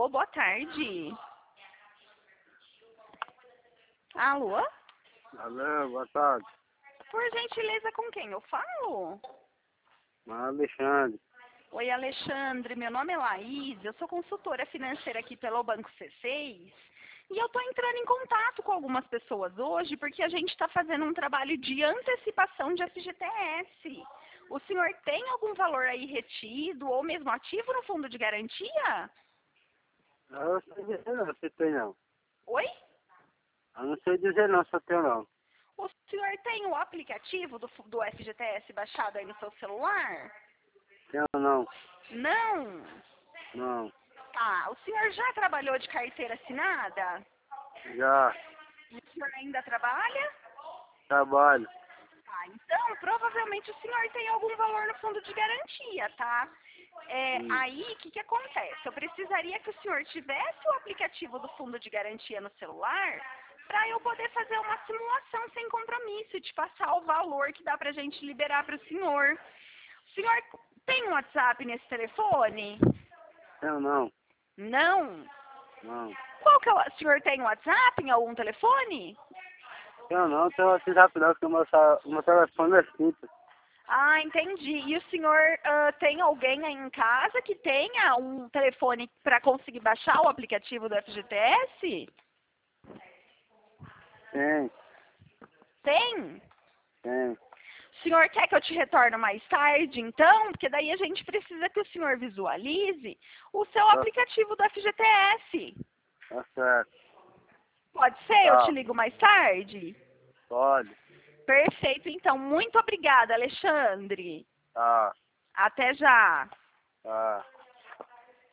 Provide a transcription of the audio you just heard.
Alô, boa tarde. Alô? Alô, boa tarde. Por gentileza, com quem eu falo? Alexandre. Oi, Alexandre. Meu nome é Laís. Eu sou consultora financeira aqui pelo Banco C6. E eu estou entrando em contato com algumas pessoas hoje porque a gente está fazendo um trabalho de antecipação de FGTS. O senhor tem algum valor aí retido ou mesmo ativo no fundo de garantia? Eu não sei dizer não, se tem não. Oi? Eu não sei dizer não, se eu tenho não. O senhor tem o aplicativo do FGTS baixado aí no seu celular? Tenho não. Não? Não. Tá. O senhor já trabalhou de carteira assinada? Já. E o senhor ainda trabalha? Trabalho. Tá. Então, provavelmente o senhor tem algum valor no fundo de garantia, tá? Aí, o que acontece? Eu precisaria que o senhor tivesse o aplicativo do fundo de garantia no celular para eu poder fazer uma simulação sem compromisso e te passar o valor que dá pra gente liberar para o senhor. O senhor tem um WhatsApp nesse telefone? Tenho não. Não? Não. Qual que é o senhor tem WhatsApp em algum telefone? Tenho não, tenho WhatsApp não, porque o meu telefone é simples. Ah, entendi. E o senhor tem alguém aí em casa que tenha um telefone para conseguir baixar o aplicativo do FGTS? Tem. Tem? Tem. O senhor quer que eu te retorne mais tarde, então? Porque daí a gente precisa que o senhor visualize o seu aplicativo do FGTS. Tá certo. Pode ser? Eu te Tá. ligo mais tarde? Pode. Perfeito, então. Muito obrigada, Alexandre. Tá. Até já. Tá.